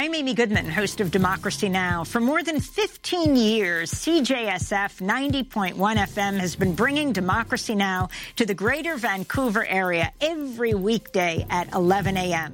I'm Amy Goodman, host of Democracy Now! For more than 15 years, CJSF 90.1 FM has been bringing Democracy Now! To the greater Vancouver area every weekday at 11 a.m.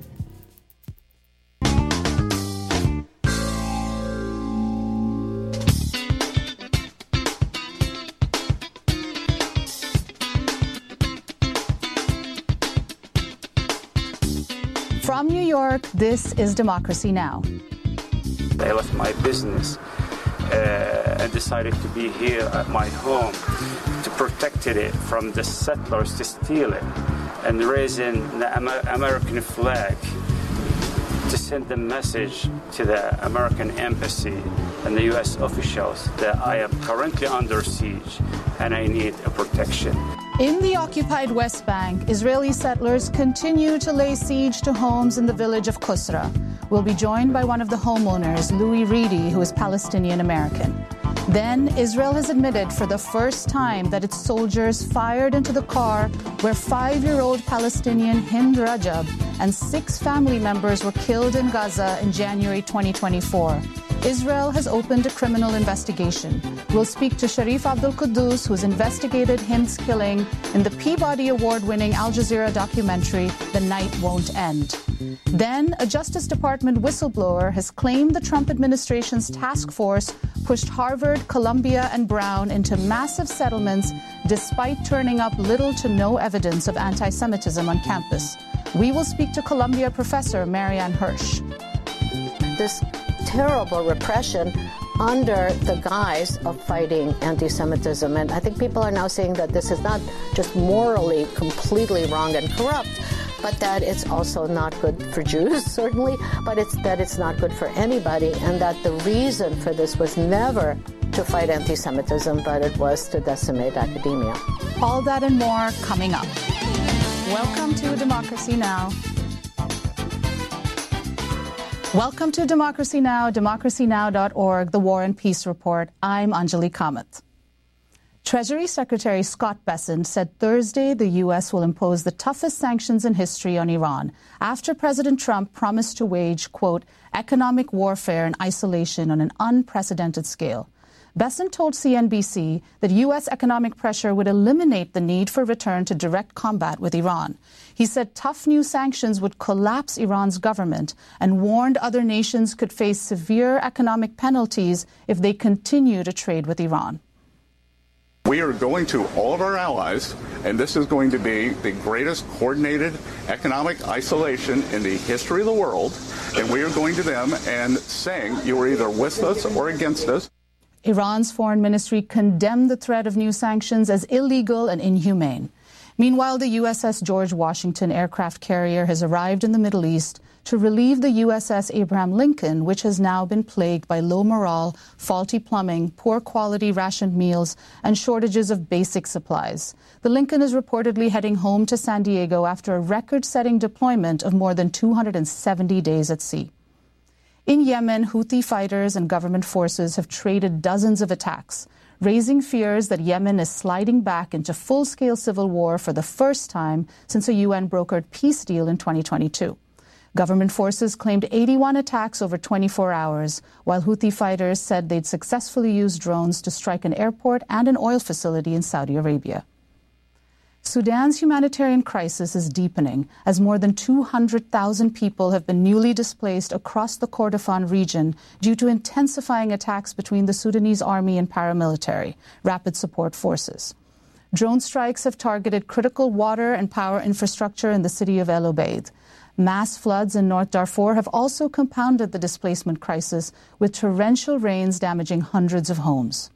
From New York, this is Democracy Now! I left my business and decided to be here at my home to protect it from the settlers to steal it and raising the American flag to send the message to the American embassy and the U.S. officials that I am currently under siege and I need a protection. In the occupied West Bank, Israeli settlers continue to lay siege to homes in the village of Kusra. We'll be joined by one of the homeowners, Louis Reedy, who is Palestinian-American. Then, Israel has admitted for the first time that its soldiers fired into the car where 5-year-old Palestinian Hind Rajab and 6 family members were killed in Gaza in January 2024. Israel has opened a criminal investigation. We'll speak to Sharif Abdul Quddus, who's investigated Hind's killing in the Peabody Award-winning Al Jazeera documentary, The Night Won't End. Then, a Justice Department whistleblower has claimed the Trump administration's task force pushed Harvard, Columbia, and Brown into massive settlements despite turning up little to no evidence of anti-Semitism on campus. We will speak to Columbia professor Marianne Hirsch. This terrible repression under the guise of fighting anti-Semitism. And I think people are now saying that this is not just morally completely wrong and corrupt, but that it's also not good for Jews, certainly, but it's not good for anybody, and that the reason for this was never to fight anti-Semitism, but it was to decimate academia. All that and more coming up. Welcome to Democracy Now! Welcome to Democracy Now!, democracynow.org, the War and Peace Report. I'm Anjali Kamath. Treasury Secretary Scott Bessent said Thursday the U.S. will impose the toughest sanctions in history on Iran after President Trump promised to wage, quote, economic warfare and isolation on an unprecedented scale. Bessent told CNBC that U.S. economic pressure would eliminate the need for return to direct combat with Iran. He said tough new sanctions would collapse Iran's government and warned other nations could face severe economic penalties if they continue to trade with Iran. We are going to all of our allies, and this is going to be the greatest coordinated economic isolation in the history of the world, and we are going to them and saying you are either with us or against us. Iran's foreign ministry condemned the threat of new sanctions as illegal and inhumane. Meanwhile, the USS George Washington aircraft carrier has arrived in the Middle East to relieve the USS Abraham Lincoln, which has now been plagued by low morale, faulty plumbing, poor quality rationed meals, and shortages of basic supplies. The Lincoln is reportedly heading home to San Diego after a record-setting deployment of more than 270 days at sea. In Yemen, Houthi fighters and government forces have traded dozens of attacks, raising fears that Yemen is sliding back into full-scale civil war for the first time since a UN-brokered peace deal in 2022. Government forces claimed 81 attacks over 24 hours, while Houthi fighters said they'd successfully used drones to strike an airport and an oil facility in Saudi Arabia. Sudan's humanitarian crisis is deepening as more than 200,000 people have been newly displaced across the Kordofan region due to intensifying attacks between the Sudanese army and paramilitary, rapid support forces. Drone strikes have targeted critical water and power infrastructure in the city of El Obeid. Mass floods in North Darfur have also compounded the displacement crisis, with torrential rains damaging hundreds of homes.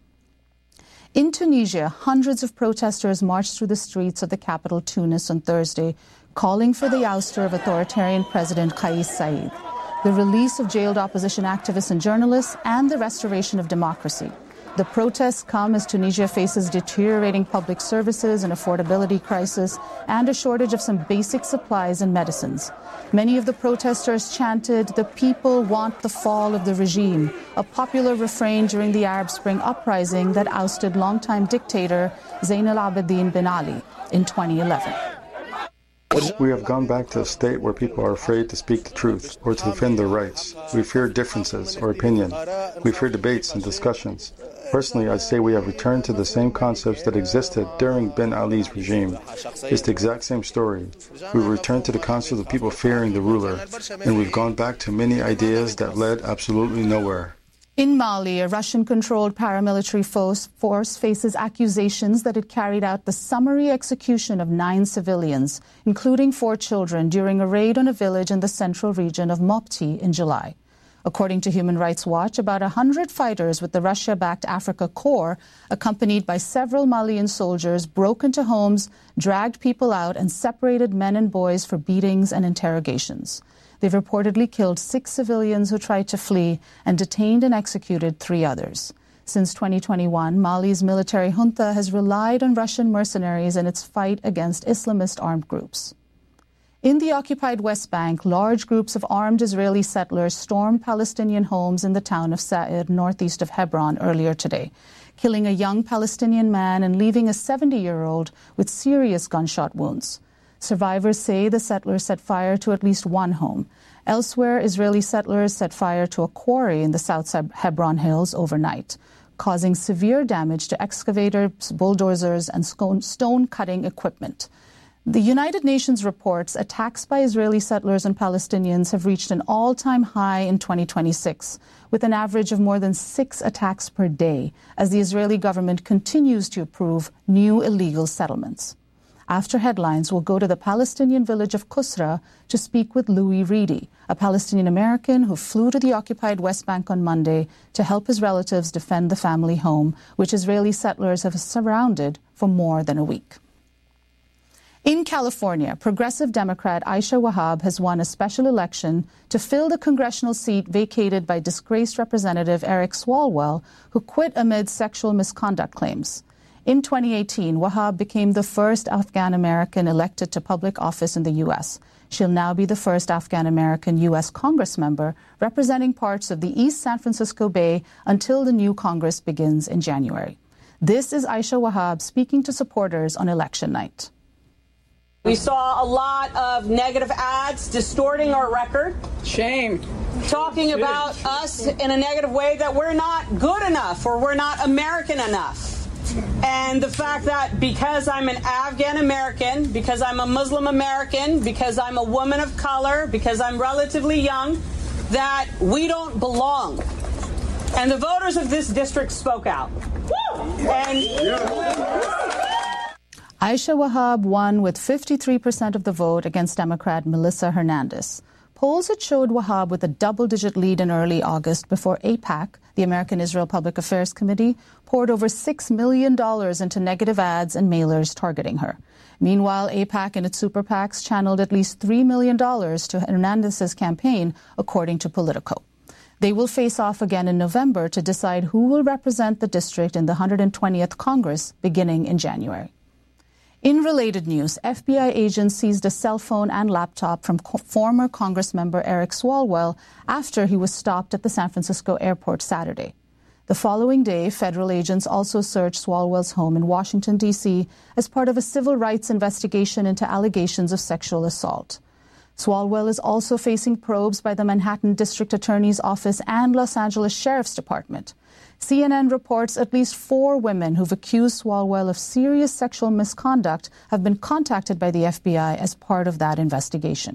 In Tunisia, hundreds of protesters marched through the streets of the capital, Tunis, on Thursday, calling for the ouster of authoritarian President Kais Saied, the release of jailed opposition activists and journalists, and the restoration of democracy. The protests come as Tunisia faces deteriorating public services, an affordability crisis, and a shortage of some basic supplies and medicines. Many of the protesters chanted, "The people want the fall of the regime," a popular refrain during the Arab Spring uprising that ousted longtime dictator Zain al-Abidine Ben Ali in 2011. We have gone back to a state where people are afraid to speak the truth or to defend their rights. We fear differences or opinion. We fear debates and discussions. Personally, I'd say we have returned to the same concepts that existed during Ben Ali's regime. It's the exact same story. We've returned to the concept of people fearing the ruler, and we've gone back to many ideas that led absolutely nowhere. In Mali, a Russian-controlled paramilitary force faces accusations that it carried out the summary execution of 9 civilians, including 4 children, during a raid on a village in the central region of Mopti in July. According to Human Rights Watch, about 100 fighters with the Russia-backed Africa Corps, accompanied by several Malian soldiers, broke into homes, dragged people out, and separated men and boys for beatings and interrogations. They've reportedly killed 6 civilians who tried to flee and detained and executed 3 others. Since 2021, Mali's military junta has relied on Russian mercenaries in its fight against Islamist armed groups. In the occupied West Bank, large groups of armed Israeli settlers stormed Palestinian homes in the town of Sa'ir, northeast of Hebron, earlier today, killing a young Palestinian man and leaving a 70-year-old with serious gunshot wounds. Survivors say the settlers set fire to at least 1 home. Elsewhere, Israeli settlers set fire to a quarry in the South Hebron Hills overnight, causing severe damage to excavators, bulldozers, and stone-cutting equipment. The United Nations reports attacks by Israeli settlers and Palestinians have reached an all-time high in 2026, with an average of more than 6 attacks per day, as the Israeli government continues to approve new illegal settlements. After headlines, we'll go to the Palestinian village of Kusra to speak with Louis Reedy, a Palestinian-American who flew to the occupied West Bank on Monday to help his relatives defend the family home, which Israeli settlers have surrounded for more than a week. In California, progressive Democrat Aisha Wahab has won a special election to fill the congressional seat vacated by disgraced Representative Eric Swalwell, who quit amid sexual misconduct claims. In 2018, Wahab became the first Afghan-American elected to public office in the U.S. She'll now be the first Afghan-American U.S. Congress member representing parts of the East San Francisco Bay until the new Congress begins in January. This is Aisha Wahab speaking to supporters on election night. We saw a lot of negative ads distorting our record. Shame. Talking about us in a negative way that we're not good enough or we're not American enough. And the fact that because I'm an Afghan American, because I'm a Muslim American, because I'm a woman of color, because I'm relatively young, that we don't belong. And the voters of this district spoke out. Aisha Wahab won with 53% of the vote against Democrat Melissa Hernandez. Polls had showed Wahab with a double-digit lead in early August before AIPAC, the American Israel Public Affairs Committee, poured over $6 million into negative ads and mailers targeting her. Meanwhile, AIPAC and its super PACs channeled at least $3 million to Hernandez's campaign, according to Politico. They will face off again in November to decide who will represent the district in the 120th Congress beginning in January. In related news, FBI agents seized a cell phone and laptop from former Congress member Eric Swalwell after he was stopped at the San Francisco airport Saturday. The following day, federal agents also searched Swalwell's home in Washington, D.C. as part of a civil rights investigation into allegations of sexual assault. Swalwell is also facing probes by the Manhattan District Attorney's Office and Los Angeles Sheriff's Department. CNN reports at least 4 women who've accused Swalwell of serious sexual misconduct have been contacted by the FBI as part of that investigation.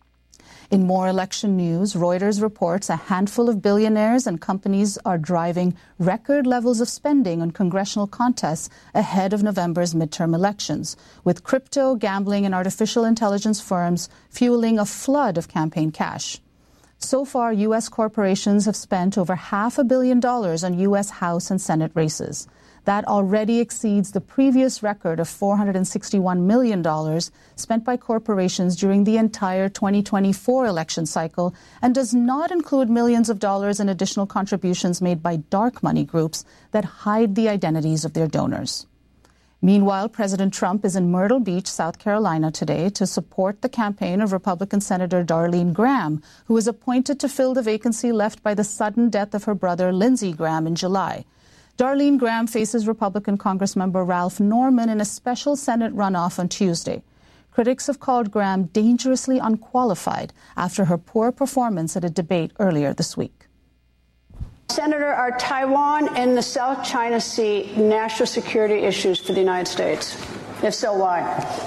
In more election news, Reuters reports a handful of billionaires and companies are driving record levels of spending on congressional contests ahead of November's midterm elections, with crypto, gambling, and artificial intelligence firms fueling a flood of campaign cash. So far, U.S. corporations have spent over $500 million on U.S. House and Senate races. That already exceeds the previous record of $461 million spent by corporations during the entire 2024 election cycle and does not include millions of dollars in additional contributions made by dark money groups that hide the identities of their donors. Meanwhile, President Trump is in Myrtle Beach, South Carolina today to support the campaign of Republican Senator Darlene Graham, who was appointed to fill the vacancy left by the sudden death of her brother Lindsey Graham in July. Darlene Graham faces Republican Congressmember Ralph Norman in a special Senate runoff on Tuesday. Critics have called Graham dangerously unqualified after her poor performance at a debate earlier this week. Senator, are Taiwan and the South China Sea national security issues for the United States? If so, why?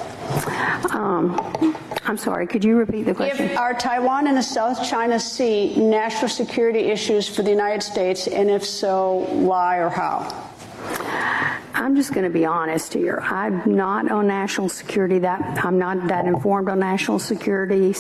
I'm sorry, could you repeat the question? Are Taiwan and the South China Sea national security issues for the United States, and if so, why or how? I'm just going to be honest here. I'm not on national security. I'm not that informed on national security,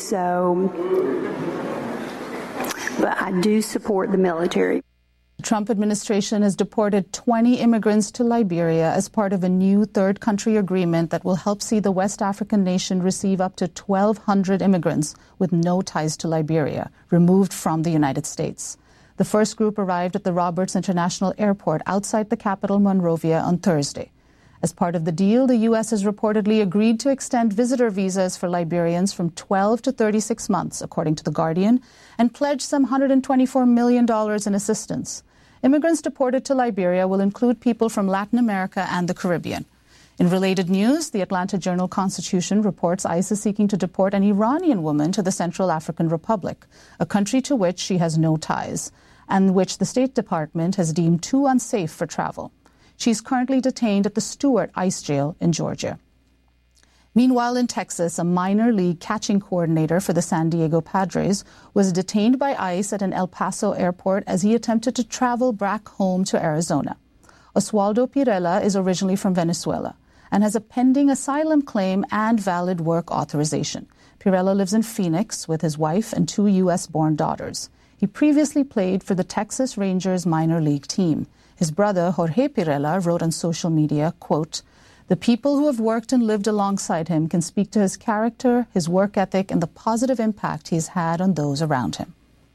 but I do support the military. The Trump administration has deported 20 immigrants to Liberia as part of a new third country agreement that will help see the West African nation receive up to 1,200 immigrants with no ties to Liberia, removed from the United States. The first group arrived at the Roberts International Airport outside the capital, Monrovia, on Thursday. As part of the deal, the U.S. has reportedly agreed to extend visitor visas for Liberians from 12 to 36 months, according to The Guardian, and pledged some $124 million in assistance. Immigrants deported to Liberia will include people from Latin America and the Caribbean. In related news, the Atlanta Journal-Constitution reports ICE is seeking to deport an Iranian woman to the Central African Republic, a country to which she has no ties, and which the State Department has deemed too unsafe for travel. She's currently detained at the Stewart ICE jail in Georgia. Meanwhile, in Texas, a minor league catching coordinator for the San Diego Padres was detained by ICE at an El Paso airport as he attempted to travel back home to Arizona. Oswaldo Pirela is originally from Venezuela and has a pending asylum claim and valid work authorization. Pirela lives in Phoenix with his wife and 2 U.S.-born daughters. He previously played for the Texas Rangers minor league team. His brother, Jorge Pirela, wrote on social media, quote, "The people who have worked and lived alongside him can speak to his character, his work ethic, and the positive impact he has had on those around him."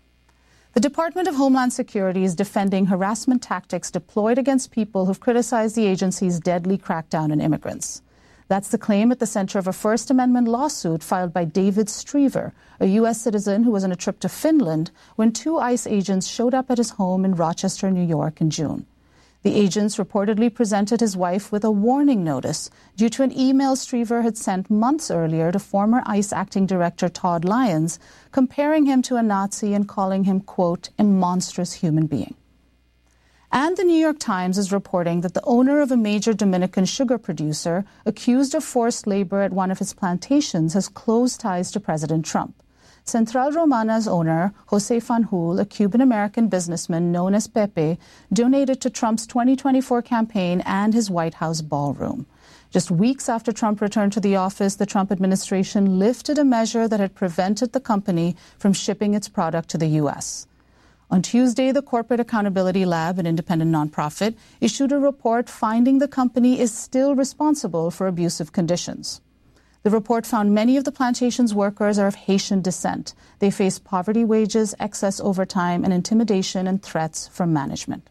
The Department of Homeland Security is defending harassment tactics deployed against people who've criticized the agency's deadly crackdown on immigrants. That's the claim at the center of a First Amendment lawsuit filed by David Strever, a U.S. citizen who was on a trip to Finland when 2 ICE agents showed up at his home in Rochester, New York in June. The agents reportedly presented his wife with a warning notice due to an email Strever had sent months earlier to former ICE Acting Director Todd Lyons, comparing him to a Nazi and calling him, quote, "a monstrous human being." And the New York Times is reporting that the owner of a major Dominican sugar producer accused of forced labor at one of his plantations has close ties to President Trump. Central Romana's owner, Jose Fanjul, a Cuban-American businessman known as Pepe, donated to Trump's 2024 campaign and his White House ballroom. Just weeks after Trump returned to the office, the Trump administration lifted a measure that had prevented the company from shipping its product to the U.S. On Tuesday, the Corporate Accountability Lab, an independent nonprofit, issued a report finding the company is still responsible for abusive conditions. The report found many of the plantation's workers are of Haitian descent. They face poverty wages, excess overtime, and intimidation and threats from management.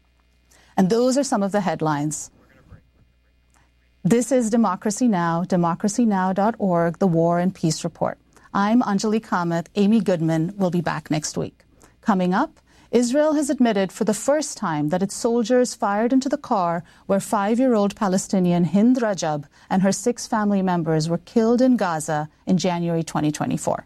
And those are some of the headlines. This is Democracy Now!, democracynow.org, the War and Peace Report. I'm Anjali Kamath. Amy Goodman will be back next week. Coming up, Israel has admitted for the first time that its soldiers fired into the car where 5-year-old Palestinian Hind Rajab and her 6 family members were killed in Gaza in January 2024.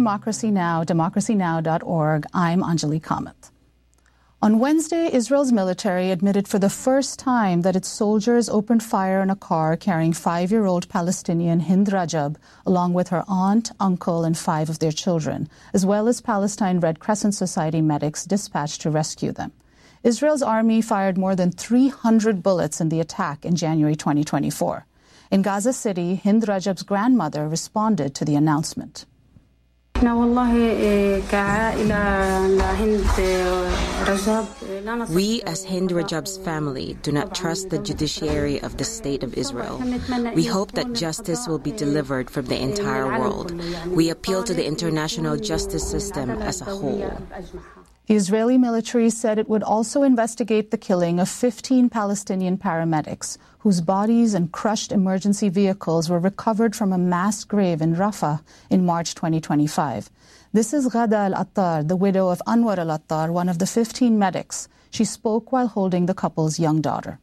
Democracy Now!, democracynow.org. I'm Anjali Kamath. On Wednesday, Israel's military admitted for the first time that its soldiers opened fire on a car carrying 5-year-old Palestinian Hind Rajab, along with her aunt, uncle, and 5 of their children, as well as Palestine Red Crescent Society medics dispatched to rescue them. Israel's army fired more than 300 bullets in the attack in January 2024. In Gaza City, Hind Rajab's grandmother responded to the announcement. We, as Hind Rajab's family, do not trust the judiciary of the State of Israel. We hope that justice will be delivered from the entire world. We appeal to the international justice system as a whole. The Israeli military said it would also investigate the killing of 15 Palestinian paramedics, whose bodies and crushed emergency vehicles were recovered from a mass grave in Rafah in March 2025. This is Ghada Al-Attar, the widow of Anwar Al-Attar, one of the 15 medics. She spoke while holding the couple's young daughter.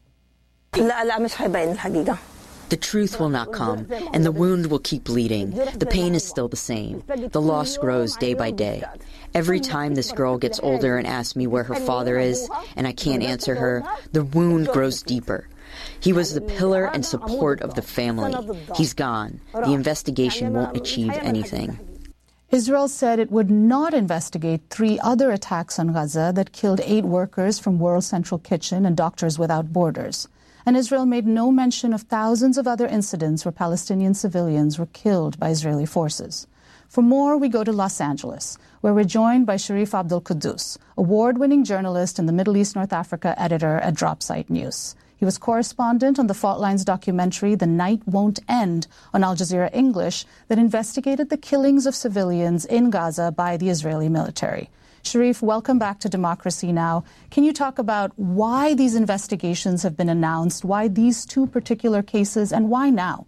The truth will not come, and the wound will keep bleeding. The pain is still the same. The loss grows day by day. Every time this girl gets older and asks me where her father is, and I can't answer her, the wound grows deeper. He was the pillar and support of the family. He's gone. The investigation won't achieve anything. Israel said it would not investigate 3 other attacks on Gaza that killed 8 workers from World Central Kitchen and Doctors Without Borders. And Israel made no mention of thousands of other incidents where Palestinian civilians were killed by Israeli forces. For more, we go to Los Angeles, where we're joined by Sharif Abdel-Quddus, award-winning journalist and the Middle East North Africa editor at Dropsite News. He was correspondent on the Fault Lines documentary The Night Won't End on Al Jazeera English that investigated the killings of civilians in Gaza by the Israeli military. Sharif, welcome back to Democracy Now! Can you talk about why these investigations have been announced, why these 2 particular cases, and why now?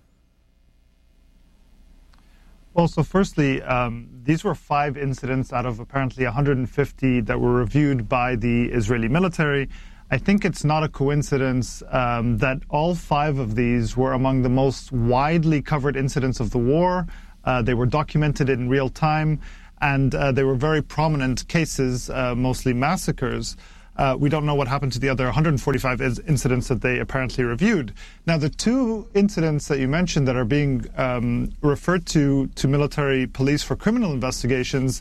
Well, so firstly, these were 5 incidents out of apparently 150 that were reviewed by the Israeli military. I think it's not a coincidence that all 5 of these were among the most widely covered incidents of the war. They were documented in real time. And they were very prominent cases, mostly massacres. We don't know what happened to the other 145 incidents that they apparently reviewed. Now, the 2 incidents that you mentioned that are being referred to military police for criminal investigations,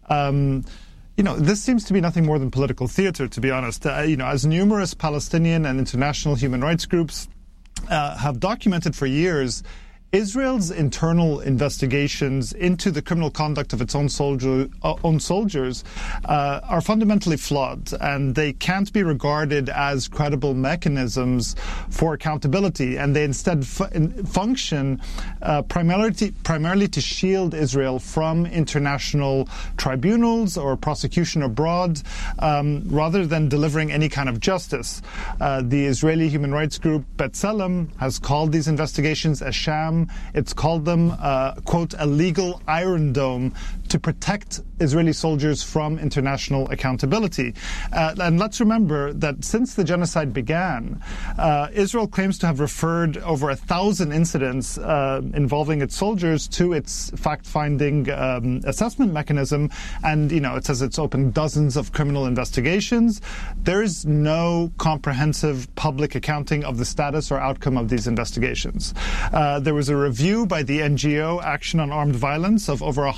this seems to be nothing more than political theater, to be honest. As numerous Palestinian and international human rights groups have documented for years, Israel's internal investigations into the criminal conduct of its own soldiers are fundamentally flawed, and they can't be regarded as credible mechanisms for accountability, and they instead function primarily to shield Israel from international tribunals or prosecution abroad, rather than delivering any kind of justice. The Israeli human rights group B'Tselem has called these investigations a sham. It's called them, quote, a legal iron dome to protect Israeli soldiers from international accountability. And let's remember that since the genocide began, Israel claims to have referred over 1,000 incidents involving its soldiers to its fact-finding assessment mechanism. And, it says it's opened dozens of criminal investigations. There is no comprehensive public accounting of the status or outcome of these investigations. There was a review by the NGO Action on Armed Violence of over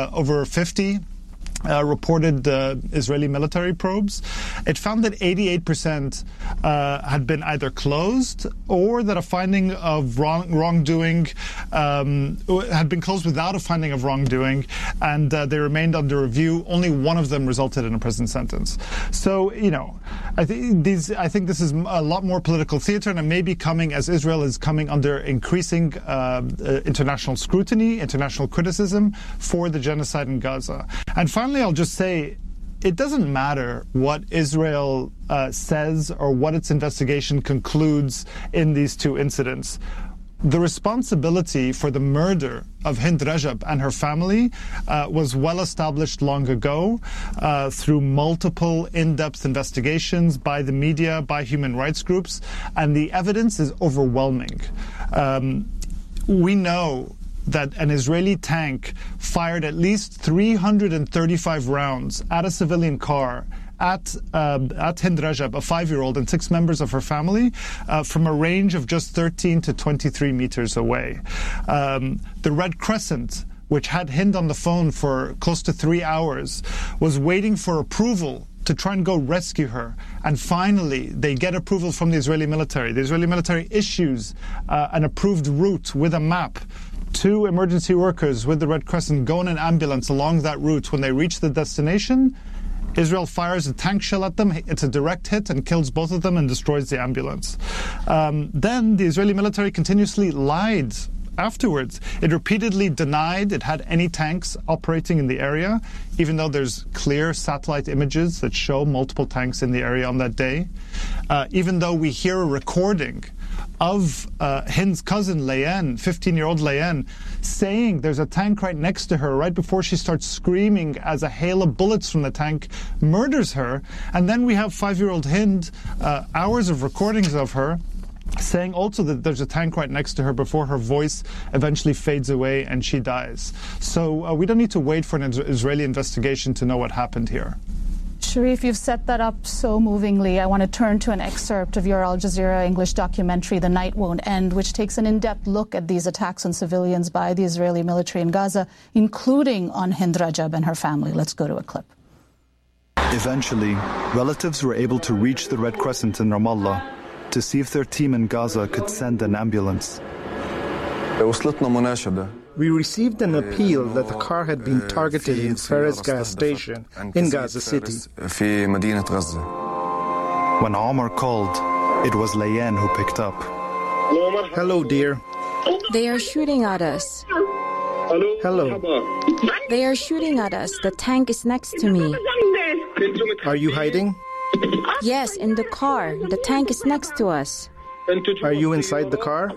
50 reported Israeli military probes. It found that 88% had been either closed or that a finding of wrongdoing had been closed without a finding of wrongdoing, and they remained under review. Only one of them resulted in a prison sentence. So, I think this is a lot more political theater, and it may be coming as Israel is coming under increasing international scrutiny, international criticism for the genocide in Gaza. And finally, I'll just say, it doesn't matter what Israel says or what its investigation concludes in these 2 incidents. The responsibility for the murder of Hind Rajab and her family was well established long ago through multiple in-depth investigations by the media, by human rights groups, and the evidence is overwhelming. We know that an Israeli tank fired at least 335 rounds at a civilian car at Hind Rajab, a 5-year-old, and 6 members of her family from a range of just 13 to 23 meters away. The Red Crescent, which had Hind on the phone for close to 3 hours, was waiting for approval to try and go rescue her. And finally, they get approval from the Israeli military. The Israeli military issues an approved route with a map. 2 emergency workers with the Red Crescent go in an ambulance along that route. When they reach the destination, Israel fires a tank shell at them. It's a direct hit and kills both of them and destroys the ambulance. Then the Israeli military continuously lied afterwards. It repeatedly denied it had any tanks operating in the area, even though there's clear satellite images that show multiple tanks in the area on that day. Even though we hear a recording of Hind's cousin, Layan, 15-year-old Layan, saying there's a tank right next to her right before she starts screaming as a hail of bullets from the tank murders her. And then we have 5-year-old Hind, hours of recordings of her, saying also that there's a tank right next to her before her voice eventually fades away and she dies. So we don't need to wait for an Israeli investigation to know what happened here. Sharif, you've set that up so movingly. I want to turn to an excerpt of your Al Jazeera English documentary, The Night Won't End, which takes an in-depth look at these attacks on civilians by the Israeli military in Gaza, including on Hind Rajab and her family. Let's go to a clip. Eventually, relatives were able to reach the Red Crescent in Ramallah to see if their team in Gaza could send an ambulance. We received an appeal that the car had been targeted in Fares gas station in Gaza City. When Omar called, it was Layan who picked up. Hello, dear. They are shooting at us. Hello. They are shooting at us. The tank is next to me. Are you hiding? Yes, in the car. The tank is next to us. Are you inside the car?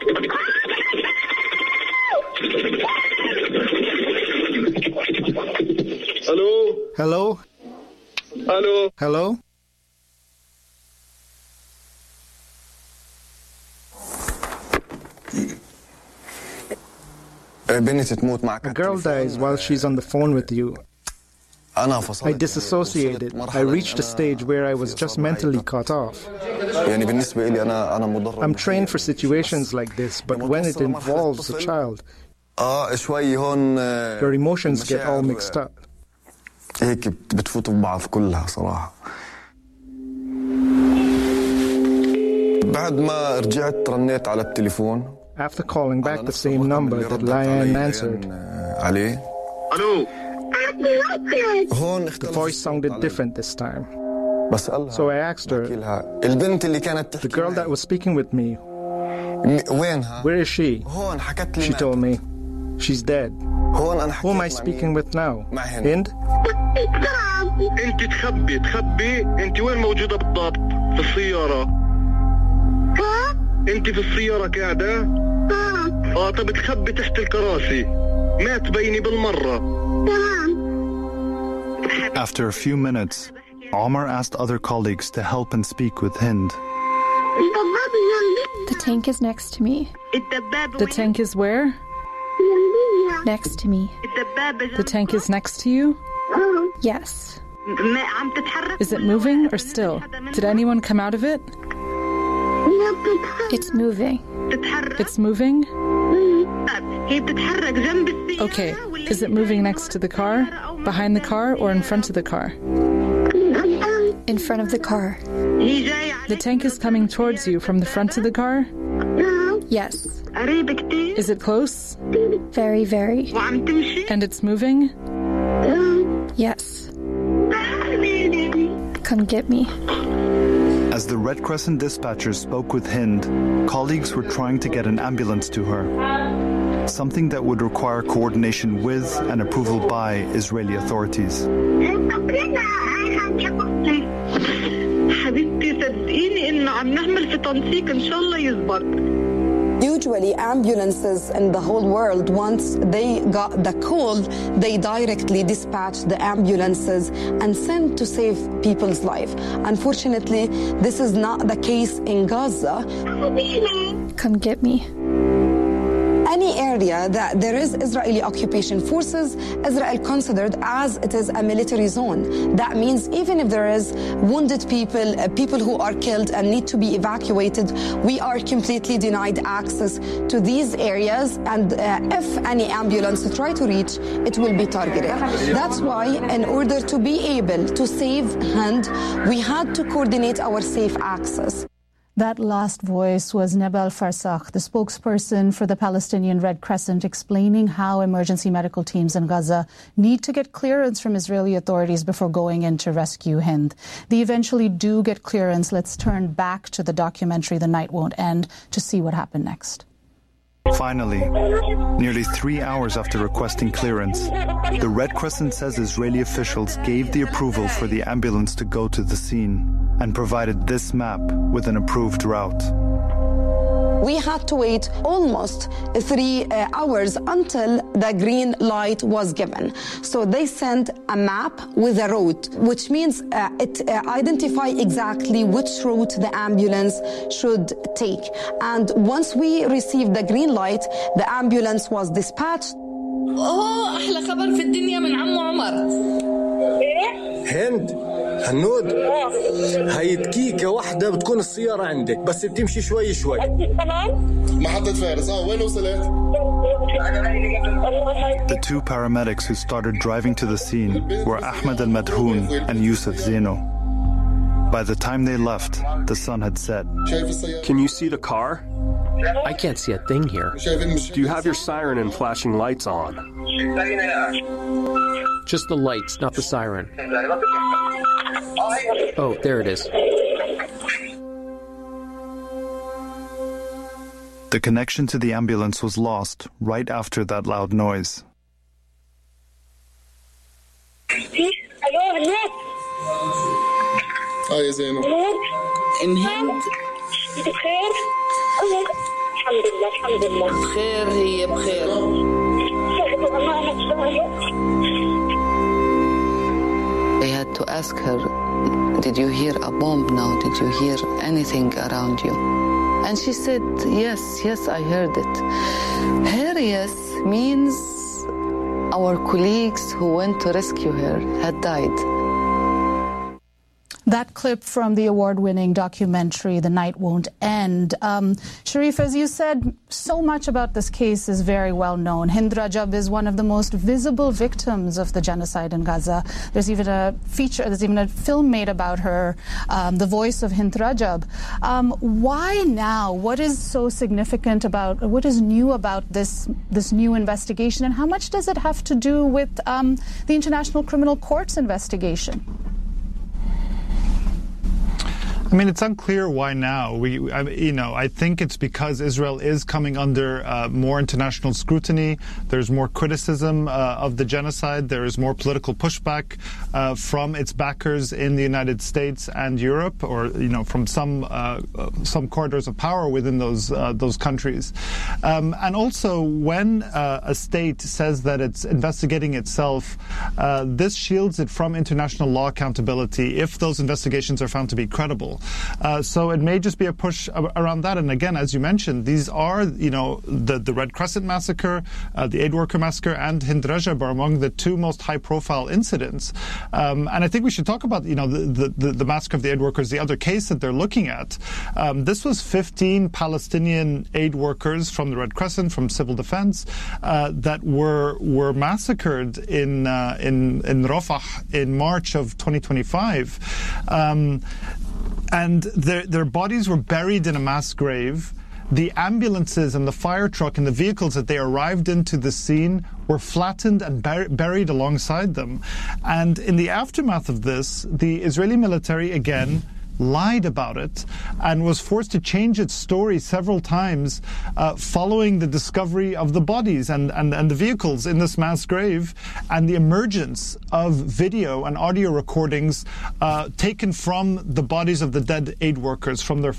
Hello? Hello? Hello? Hello? A girl dies while she's on the phone with you. I disassociated. I reached a stage where I was just mentally cut off. I'm trained for situations like this, but when it involves a child, your emotions get all mixed up. After calling back the same number that Layan answered, the voice sounded different this time. So I asked her, the girl that was speaking with me, where is she? She told me, she's dead. Who am I speaking with now? Hind? انت تخبي انت وين موجودة بالضبط؟ في السيارة. انت في السيارة قاعدة؟ طب تخبي تحت الكراسي. ما تبيني بالمرة. After a few minutes, Omar asked other colleagues to help and speak with Hind. The tank is next to me. The tank is where? Next to me. The tank is next to you? Yes. Is it moving or still? Did anyone come out of it? It's moving. It's moving? Okay. Is it moving next to the car, behind the car, or in front of the car? In front of the car. The tank is coming towards you from the front of the car? Yes. Is it close? Very, very. And it's moving? Yes. Come get me. As the Red Crescent dispatchers spoke with Hind, colleagues were trying to get an ambulance to her, something that would require coordination with and approval by Israeli authorities. Usually ambulances in the whole world, once they got the call, they directly dispatch the ambulances and send to save people's life. Unfortunately, this is not the case in Gaza. Come get me. any area that there is Israeli occupation forces, Israel considered as it is a military zone. That means even if there is wounded people, people who are killed and need to be evacuated, we are completely denied access to these areas, and if any ambulance try to reach, it will be targeted. That's why, in order to be able to save Hind, we had to coordinate our safe access. That last voice was Nebel Farsakh, the spokesperson for the Palestinian Red Crescent, explaining how emergency medical teams in Gaza need to get clearance from Israeli authorities before going in to rescue Hind. They eventually do get clearance. Let's turn back to the documentary The Night Won't End to see what happened next. Finally, nearly 3 hours after requesting clearance, the Red Crescent says Israeli officials gave the approval for the ambulance to go to the scene and provided this map with an approved route. We had to wait almost 3 hours until the green light was given. So they sent a map with a route, which means it identifies exactly which route the ambulance should take. And once we received the green light, the ambulance was dispatched. Oh, أحلى خبر في الدنيا من عمو عمر. هند هنود هاي دقيقة واحدة بتكون السيارة عندك بس بتمشي شوي شوي. محطة فارس وين وصلت؟ The two paramedics who started driving to the scene were Ahmed Al-Madhoun and Yusuf Zeno. By the time they left, the sun had set. Can you see the car? I can't see a thing here. Do you have your siren and flashing lights on? Just the lights, not the siren. Oh, there it is. The connection to the ambulance was lost right after that loud noise. يا زينب هند بخير الحمد لله الحمد لله بخير هي بخير They had to ask her, did you hear a bomb now? Did you hear anything around you? And she said, yes, I heard it. Her yes means our colleagues who went to rescue her had died. That clip from the award-winning documentary, The Night Won't End. Sharif, as you said, so much about this case is very well known. Hind Rajab is one of the most visible victims of the genocide in Gaza. There's even a film made about her, The Voice of Hind Rajab. Why now? What is so significant about, what is new about this new investigation, and how much does it have to do with the International Criminal Court's investigation? I mean, it's unclear why now. I think it's because Israel is coming under more international scrutiny. There's more criticism of the genocide. There is more political pushback from its backers in the United States and Europe, or from some corridors of power within those countries. And also, when a state says that it's investigating itself, this shields it from international law accountability if those investigations are found to be credible. So it may just be a push around that. And again, as you mentioned, these are, the Red Crescent massacre, the aid worker massacre, and Hind Rajab are among the two most high-profile incidents. And I think we should talk about, the massacre of the aid workers, the other case that they're looking at. This was 15 Palestinian aid workers from the Red Crescent, from civil defense, that were massacred in Rafah in March of 2025. And their bodies were buried in a mass grave. The ambulances and the fire truck and the vehicles that they arrived into the scene were flattened and buried alongside them. And in the aftermath of this, the Israeli military, again, lied about it and was forced to change its story several times following the discovery of the bodies and the vehicles in this mass grave, and the emergence of video and audio recordings taken from the bodies of the dead aid workers, from their